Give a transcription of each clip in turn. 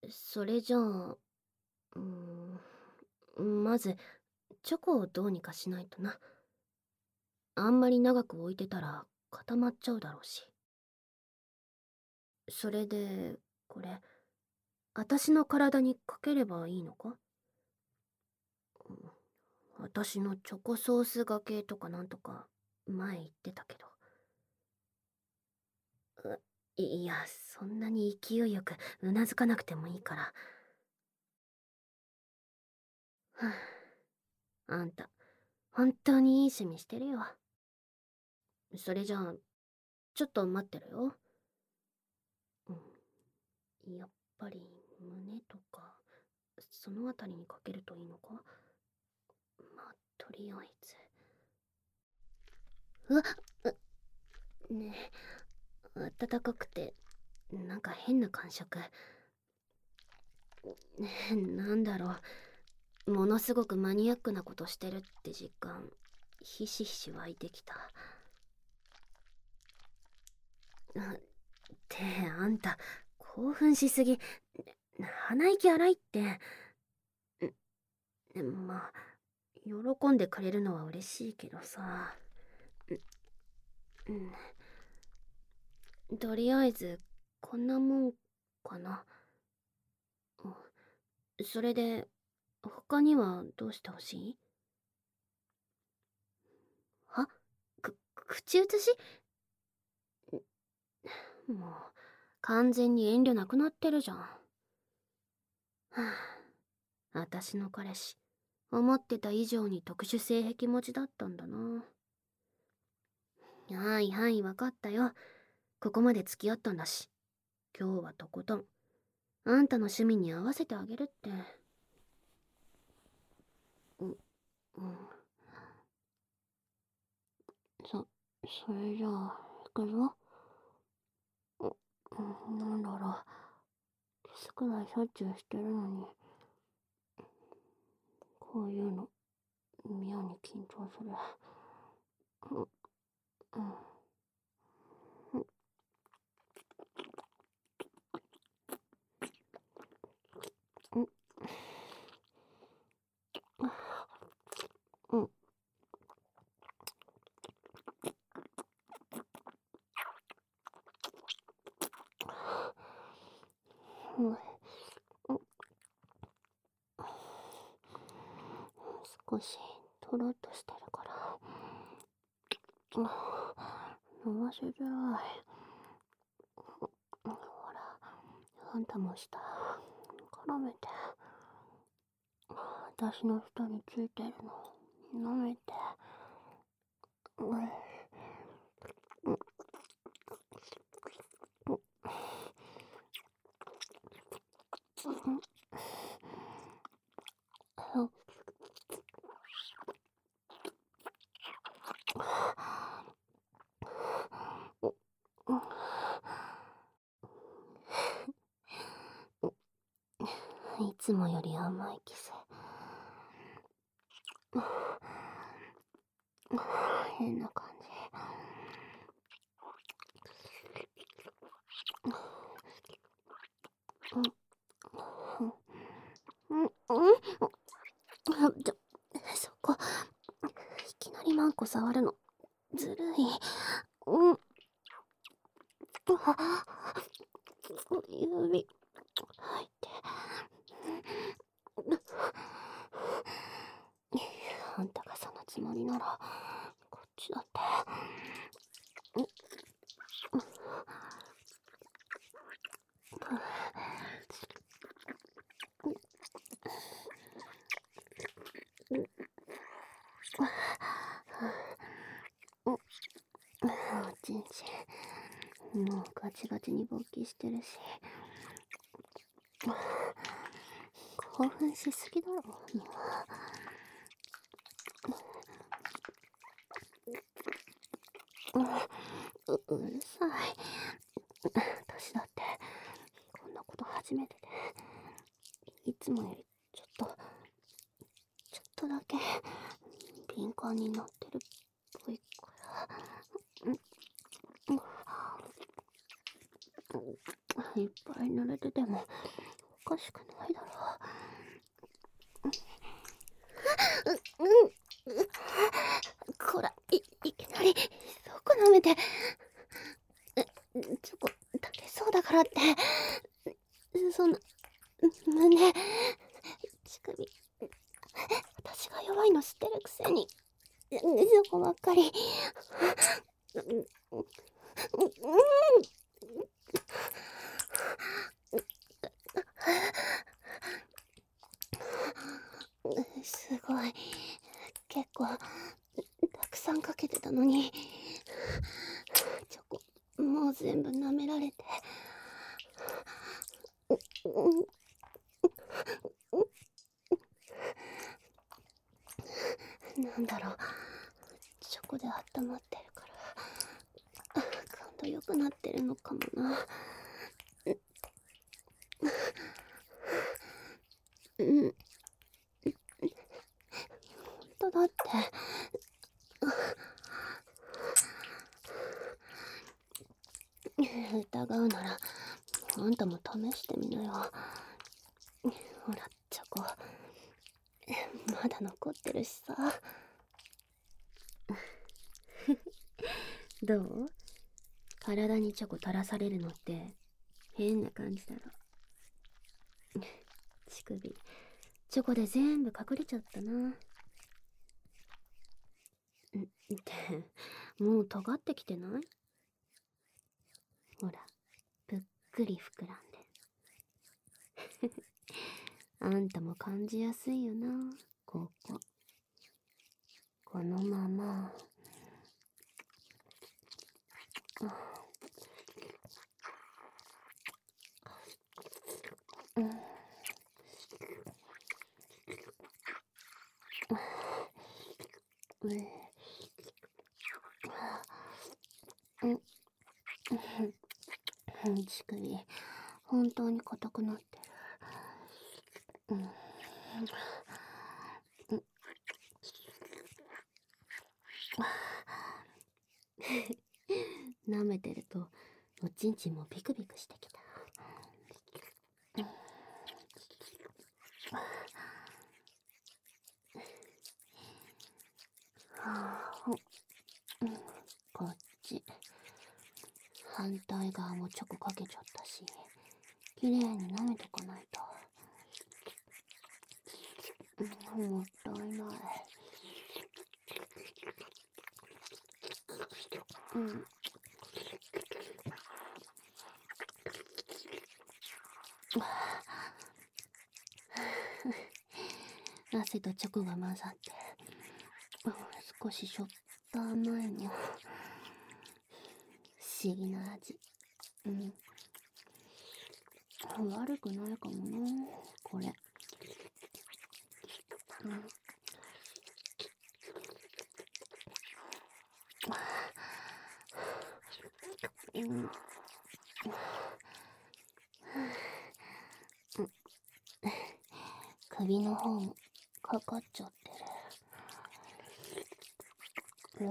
それじゃあ、まず、チョコをどうにかしないとな。あんまり長く置いてたら固まっちゃうだろうし。それで、これ、私の体にかければいいのか？私のチョコソースがけとかなんとか、前言ってたけど。いや、そんなに勢いよくうなずかなくてもいいから。はあ、あんた、本当にいい趣味してるよ。それじゃあ、ちょっと待ってるよ。やっぱり胸とか、そのあたりにかけるといいのか？まあ、とりあえず。うわっ、ねえ、暖かくて、なんか変な感触。ねえ、なんだろう。ものすごくマニアックなことしてるって実感、ひしひし湧いてきた。ってあんた、興奮しすぎ。鼻息荒いって。まあ、喜んでくれるのは嬉しいけどさ。とりあえず、こんなもんかな。それで、他にはどうしてほしい？は？口移し？もう、完全に遠慮なくなってるじゃん。はあ、私の彼氏、思ってた以上に特殊性癖持ちだったんだな。はいはい、わかったよ。ここまで付き合ったんだし。今日はとことん、あんたの趣味に合わせてあげるって。うん、うん。それじゃあ、行くぞ。なんだろう。キスくらいしょっちゅうしてるのに、こういうの、妙に緊張する。うん、うん、うん、うん、うん、少し、とろっとしてるから。飲ませづらい。ほら、あんたもした。絡めて。私の下についてるの。舐めて。うん、いつもより甘いキス。変な感じ。うん、うん、そこ、いきなりマンコ触るの、ずるい。うん、指、入って。あんたがそのつもりなら、こっちだって。おちんちん、もうガチガチに勃起してるし。興奮しすぎだろ、今。うるさい。私だって、こんなこと初めてで、いつもよりちょっとだけ、敏感になってるっぽいから。いっぱい濡れてても、 かしくないだろこら、いきなりそこ舐めて、チョコ食べそうだからって、そんな、胸、乳首、私が弱いの知ってるくせに、そこばっかり。すごい、結構たくさんかけてたのに、チョコもう全部舐められて、なんだろう、チョコで温まってるから感度良くなってるのかもな。本当だって。疑うならあんたも試してみなよ。ほら、チョコまだ残ってるしさ。どう？体にチョコ垂らされるのって変な感じだろ。乳首チョコで全部隠れちゃったな。ってもう尖ってきてない？ほら、ぷっくり膨らんで。あんたも感じやすいよな、ここ。このまま。乳首本当に硬くなってる。舐めてるとおちんちんもビクビクしてきた。こっち反対側もチョコかけちゃったし、きれいに舐めとかないと。もったいない。汗とチョコが混ざって少ししょっぱ甘いの。不思議な味。悪くないかもな、これ。首の方もかかっちゃってる。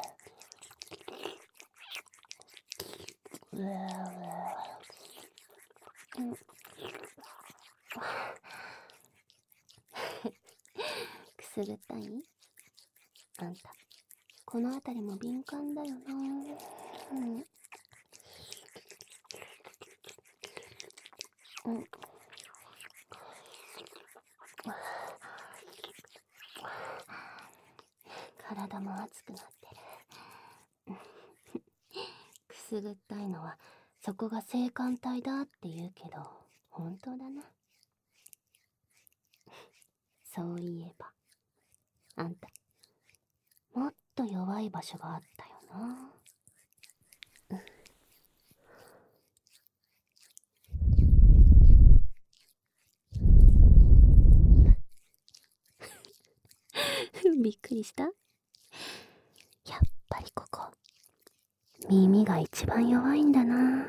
くすぐったい？あんたこの辺りも敏感だよな。体も熱くなってる。くすぐったいのはそこが性感帯だって言うけど本当だな。そういえばあんたもっと弱い場所があったよな。びっくりした？やっぱりここ耳が一番弱いんだな。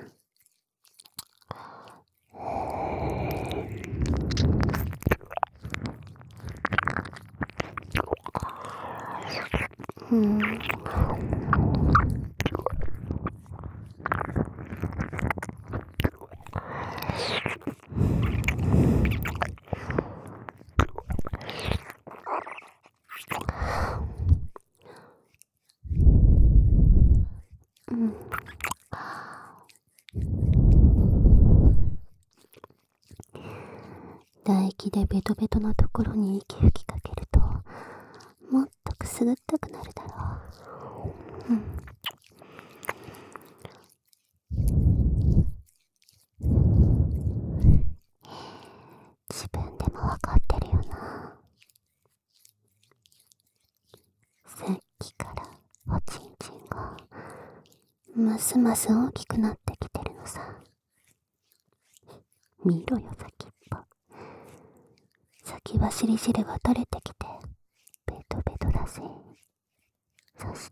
唾液でベトベトのところに息吹きかけると、もっとくすぐったくなるだろう。自分でもわかってるよな。さっきからおちんちんがますます大きくなってきてるのさ。見ろよ、先っぽ。先走り汁が垂れてきてベトベトだぜ。そして、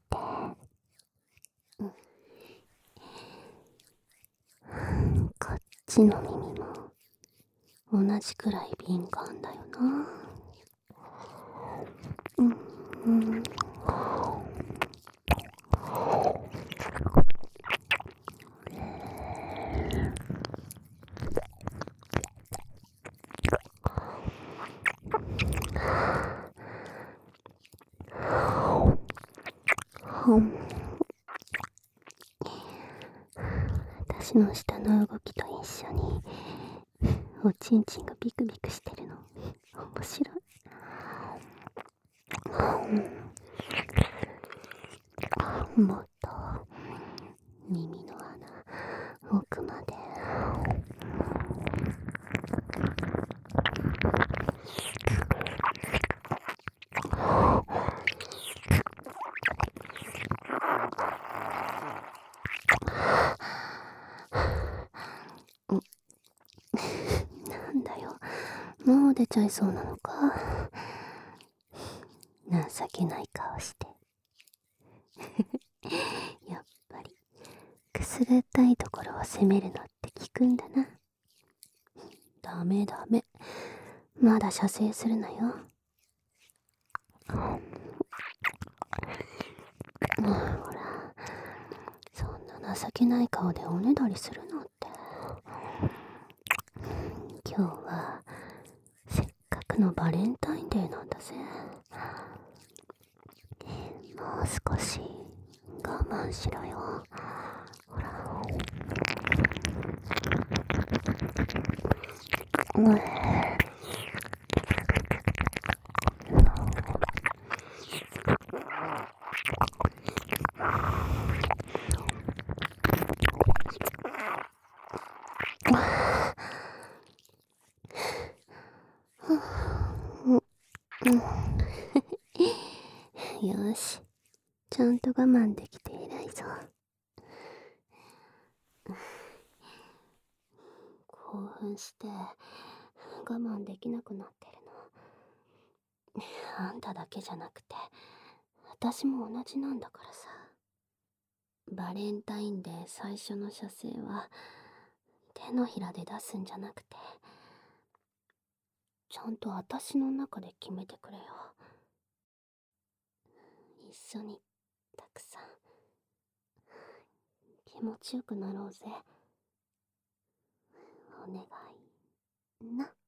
こっちの耳も同じくらい敏感だよな。私の舌の動きと一緒におちんちんがビクビクしてるの面白い。もっと耳の穴奥まで。なんだよ、もう出ちゃいそうなのか。情けない顔して。やっぱりくすぐったいところを責めるのって効くんだな。ダメダメ、まだ射精するなよ。ほら、そんな情けない顔でおねだりするのって。今日はせっかくのバレンタインデーなんだぜ。もう少し我慢しろよ。ほら、よし、ちゃんと我慢できて偉いぞ。興奮して我慢できなくなってるのあんただけじゃなくて私も同じなんだからさ。バレンタインデー最初の射精は手のひらで出すんじゃなくて、ちゃんと私の中で決めてくれよ。一緒にたくさん気持ちよくなろうぜ。お願いな。